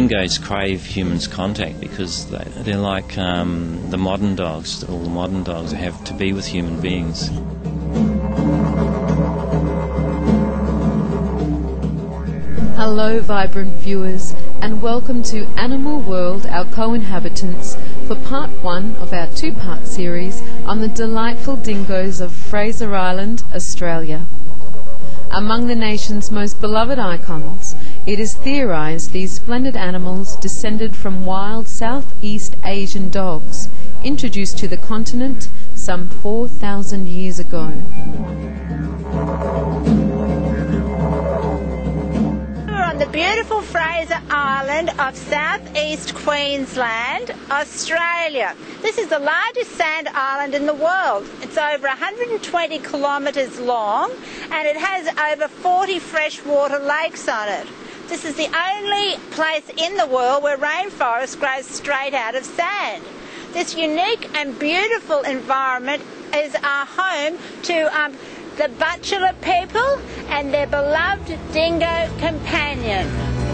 dingoes crave humans' contact because they're like the modern dogs. All the modern dogs have to be with human beings. Hello, vibrant viewers, and welcome to Animal World, Our Co-Inhabitants, for part one of our two-part series on the delightful dingoes of Fraser Island, Australia. Among the nation's most beloved icons, it is theorised these splendid animals descended from wild Southeast Asian dogs, introduced to the continent some 4,000 years ago. On the beautiful Fraser Island of southeast Queensland, Australia. This is the largest sand island in the world. It's over 120 kilometres long and it has over 40 freshwater lakes on it. This is the only place in the world where rainforest grows straight out of sand. This unique and beautiful environment is our home to the Butchulla people and their beloved dingo companion.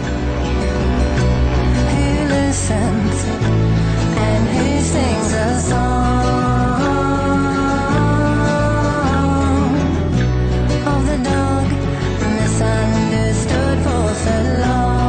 Who listens and who sings a song of the dog misunderstood for so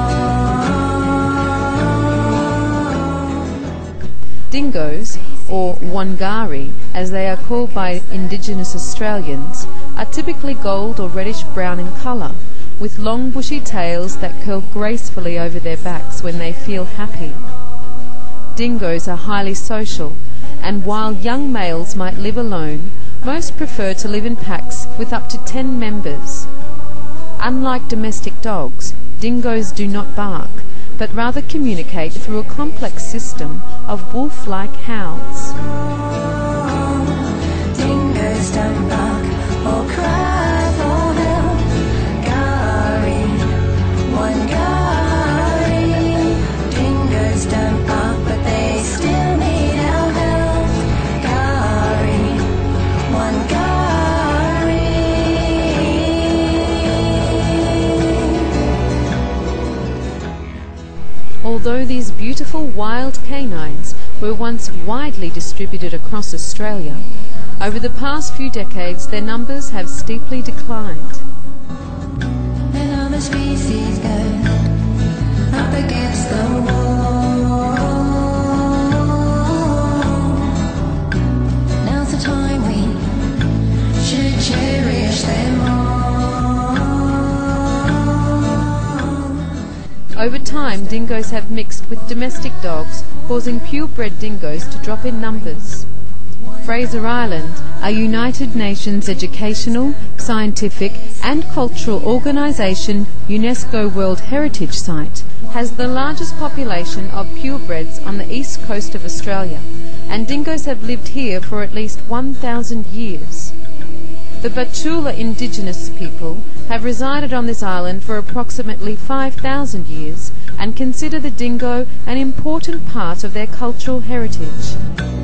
long? Dingoes, or Wangari, as they are called by Indigenous Australians, are typically gold or reddish-brown in colour, with long bushy tails that curl gracefully over their backs when they feel happy. Dingoes are highly social, and while young males might live alone, most prefer to live in packs with up to 10 members. Unlike domestic dogs, dingoes do not bark, but rather communicate through a complex system of wolf-like howls. Dingoes don't bark or cry for help. Gary, Wangari. Dingoes don't bark, but they still need our help. Gary, Wangari. Although these beautiful wild canines were once widely distributed across Australia, over the past few decades their numbers have steeply declined. And other species go up against the wall. Now's the time we should cherish them all. Over time, dingoes have mixed with domestic dogs, causing purebred dingoes to drop in numbers. Fraser Island, a United Nations educational, scientific and cultural organisation UNESCO World Heritage Site, has the largest population of purebreds on the east coast of Australia, and dingoes have lived here for at least 1,000 years. The Butchulla Indigenous people have resided on this island for approximately 5,000 years and consider the dingo an important part of their cultural heritage.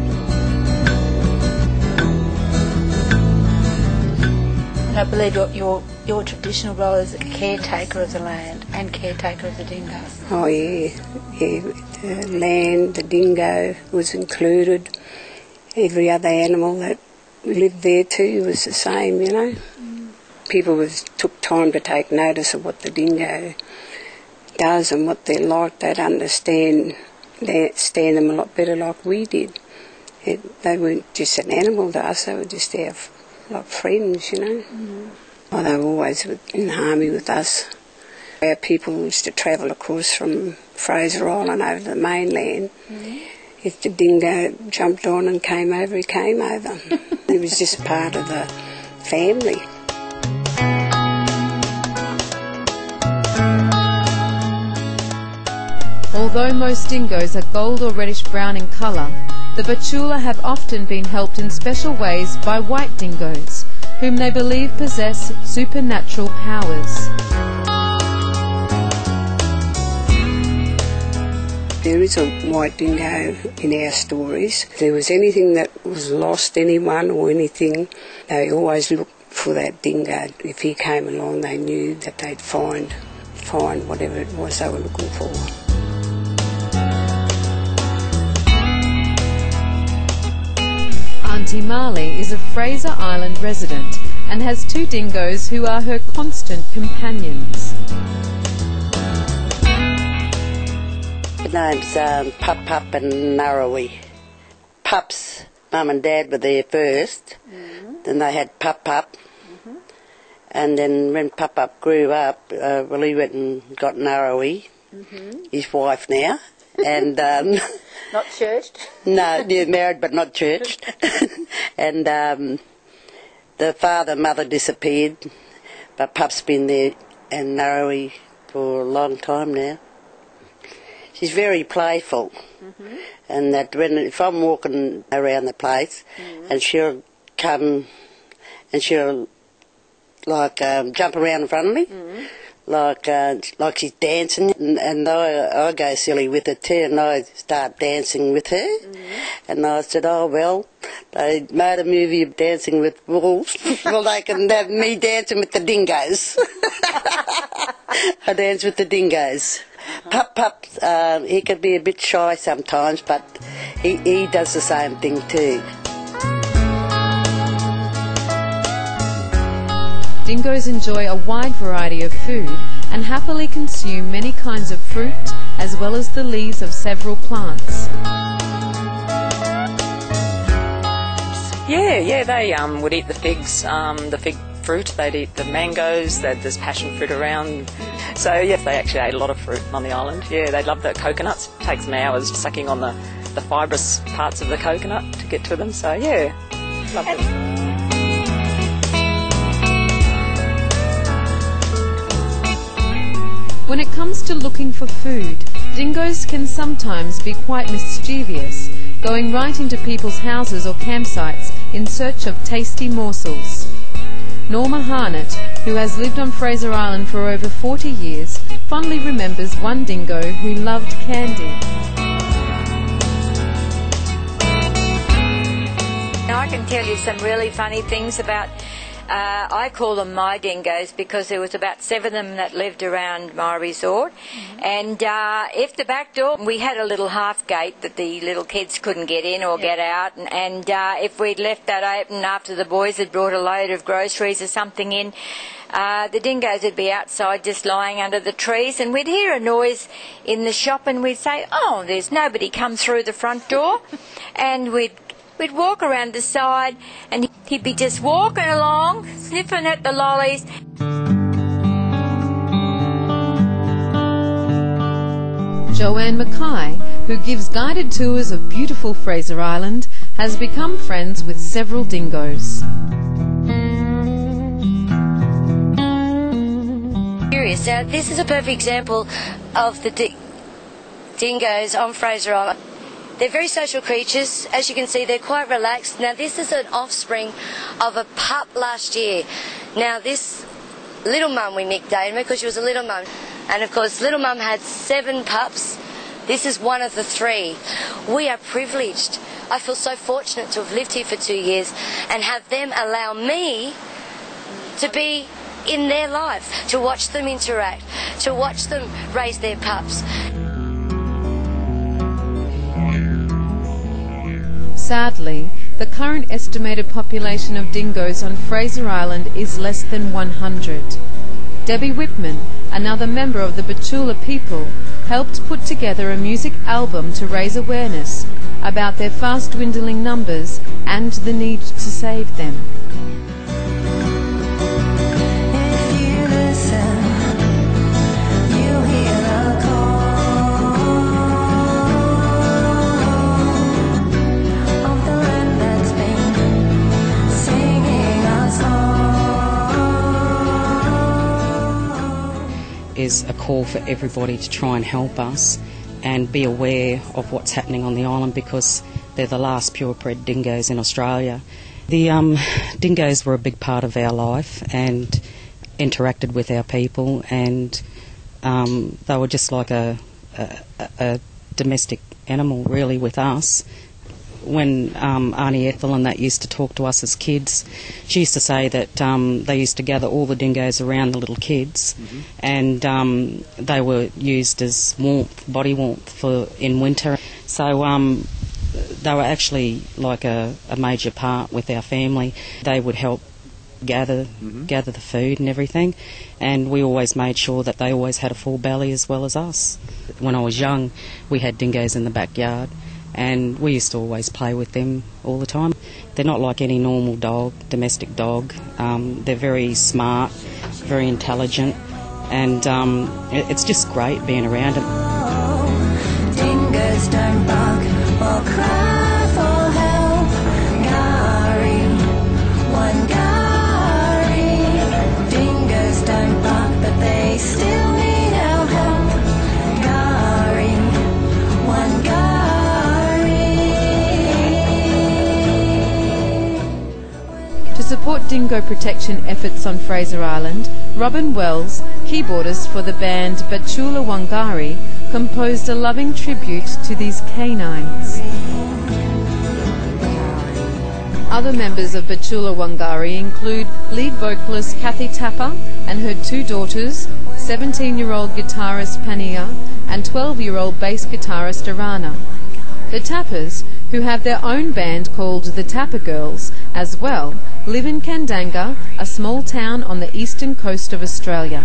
I believe your traditional role is a caretaker of the land and caretaker of the dingoes. Oh yeah, the land, the dingo was included. Every other animal that lived there too was the same, you know. People took time to take notice of what the dingo does and what they're like. They'd understand them a lot better like we did. They weren't just an animal to us, they were just our like friends, you know. Oh, they were always in harmony with us. Our people used to travel across from Fraser Island over to the mainland. If the dingo jumped on and came over, he came over. He was just part of the family. Although most dingoes are gold or reddish-brown in colour, the Butchulla have often been helped in special ways by white dingoes, whom they believe possess supernatural powers. There is a white dingo in our stories. If there was anything that was lost, anyone or anything, they always looked for that dingo. If he came along, they knew that they'd find whatever it was they were looking for. Auntie Marley is a Fraser Island resident and has 2 dingoes who are her constant companions. The name's Pup and Narrawee. Pup's mum and dad were there first, then they had Pup, and then when Pup grew up, well, he went and got Narrawee, his wife now, and... Not churched? No, they're married but not churched. And the mother disappeared, but Pup's been there and Narrawee for a long time now. She's very playful, and that if I'm walking around the place, and she'll come and she'll jump around in front of me, like she's dancing, and I go silly with her too, and I start dancing with her, and I said, oh well, they made a movie of dancing with wolves, well they can have me dancing with the dingoes. I dance with the dingoes. Pup, he can be a bit shy sometimes, but he does the same thing too. Dingoes enjoy a wide variety of food and happily consume many kinds of fruit as well as the leaves of several plants. Yeah, they would eat the figs, the fig fruit, they'd eat the mangoes, there's passion fruit around. So yes, they actually ate a lot of fruit on the island. Yeah, they love the coconuts. It takes them hours sucking on the fibrous parts of the coconut to get to them. So yeah, love it. When it comes to looking for food, dingoes can sometimes be quite mischievous, going right into people's houses or campsites in search of tasty morsels. Norma Harnett, who has lived on Fraser Island for over 40 years, fondly remembers one dingo who loved candy. Now I can tell you some really funny things about, I call them my dingoes because there was about 7 of them that lived around my resort. And if the back door, we had a little half gate that the little kids couldn't get in or get out, and if we'd left that open after the boys had brought a load of groceries or something in, the dingoes would be outside just lying under the trees, and we'd hear a noise in the shop and we'd say, oh, there's nobody come through the front door. And we'd walk around the side and he'd be just walking along, sniffing at the lollies. Joanne Mackay, who gives guided tours of beautiful Fraser Island, has become friends with several dingoes. Now, this is a perfect example of the dingoes on Fraser Island. They're very social creatures. As you can see, they're quite relaxed. Now, this is an offspring of a pup last year. Now, this little mum we nicknamed her because she was a little mum. And, of course, little mum had 7 pups. This is one of the 3. We are privileged. I feel so fortunate to have lived here for 2 years and have them allow me to be in their life, to watch them interact, to watch them raise their pups. Sadly, the current estimated population of dingoes on Fraser Island is less than 100. Debbie Whitman, another member of the Bachula people, helped put together a music album to raise awareness about their fast dwindling numbers and the need to save them. Is a call for everybody to try and help us and be aware of what's happening on the island, because they're the last purebred dingoes in Australia. The dingoes were a big part of our life and interacted with our people, and they were just like a domestic animal really with us. When Auntie Ethel and that used to talk to us as kids, she used to say that they used to gather all the dingoes around the little kids, and they were used as warmth, body warmth in winter. So They were actually like a major part with our family. They would help gather the food and everything, and we always made sure that they always had a full belly as well as us. When I was young, we had dingoes in the backyard, and we used to always play with them all the time. They're not like any normal dog, domestic dog. They're very smart, very intelligent, and it's just great being around them. Dingoes don't bark or cry for help. Gary, one Gary. Dingoes don't bark, but they still need our help. Gary, one Gary. To support dingo protection efforts on Fraser Island, Robin Wells, keyboardist for the band Bachula Wangari, composed a loving tribute to these canines. Other members of Bachula Wangari include lead vocalist Kathy Tapper and her two daughters, 17-year-old guitarist Pania and 12-year-old bass guitarist Arana. The Tappers, who have their own band called the Tapper Girls as well, live in Kandanga, a small town on the eastern coast of Australia.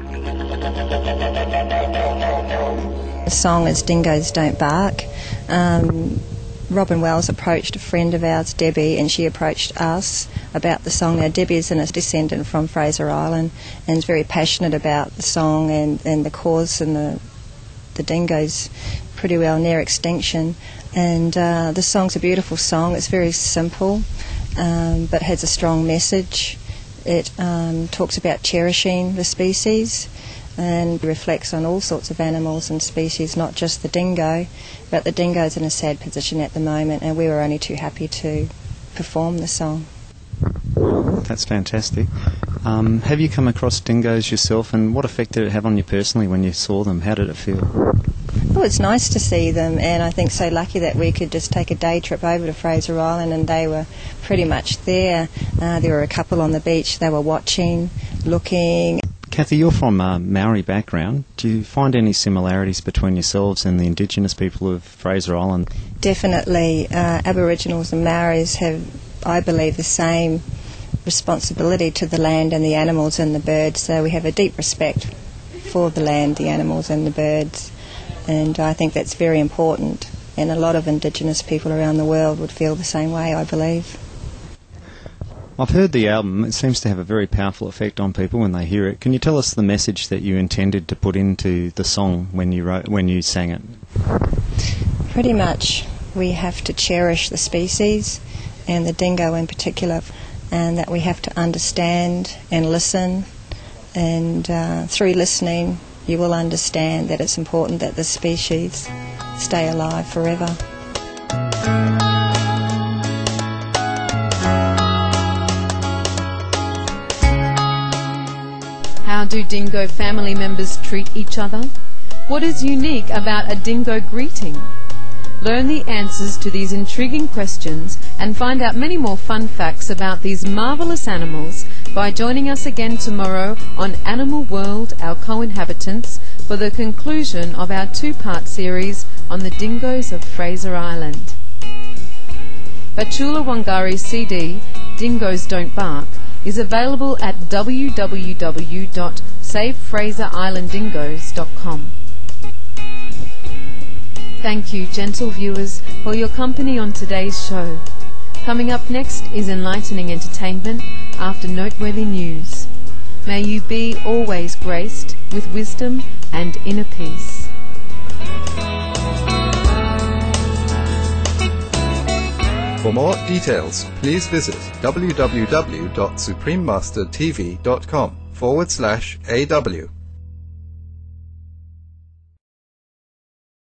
The song is Dingoes Don't Bark. Robin Wells approached a friend of ours, Debbie, and she approached us about the song. Now, Debbie is a descendant from Fraser Island and is very passionate about the song and the cause and the dingoes pretty well near extinction. And the song's a beautiful song. It's very simple, but has a strong message. It talks about cherishing the species and reflects on all sorts of animals and species, not just the dingo, but the dingo's in a sad position at the moment, and we were only too happy to perform the song. That's fantastic. Have you come across dingoes yourself, and what effect did it have on you personally when you saw them? How did it feel? Well, it's nice to see them, and I think so lucky that we could just take a day trip over to Fraser Island, and they were pretty much there. There were a couple on the beach. They were watching, looking. Kathy, you're from a Maori background. Do you find any similarities between yourselves and the Indigenous people of Fraser Island? Definitely. Aboriginals and Maoris have, I believe, the same responsibility to the land and the animals and the birds, so we have a deep respect for the land, the animals and the birds, and I think that's very important, and a lot of Indigenous people around the world would feel the same way, I believe. I've heard the album. It seems to have a very powerful effect on people when they hear it. Can you tell us the message that you intended to put into the song when you sang it? Pretty much we have to cherish the species, and the dingo in particular, and that we have to understand and listen, and through listening you will understand that it's important that the species stay alive forever. How do dingo family members treat each other? What is unique about a dingo greeting? Learn the answers to these intriguing questions and find out many more fun facts about these marvellous animals by joining us again tomorrow on Animal World, Our Co-Inhabitants, for the conclusion of our two-part series on the dingoes of Fraser Island. Bachula Wangari's CD, Dingoes Don't Bark, is available at www.savefraserislanddingos.com. Thank you, gentle viewers, for your company on today's show. Coming up next is enlightening entertainment after noteworthy news. May you be always graced with wisdom and inner peace. For more details, please visit www.suprememastertv.com/AW.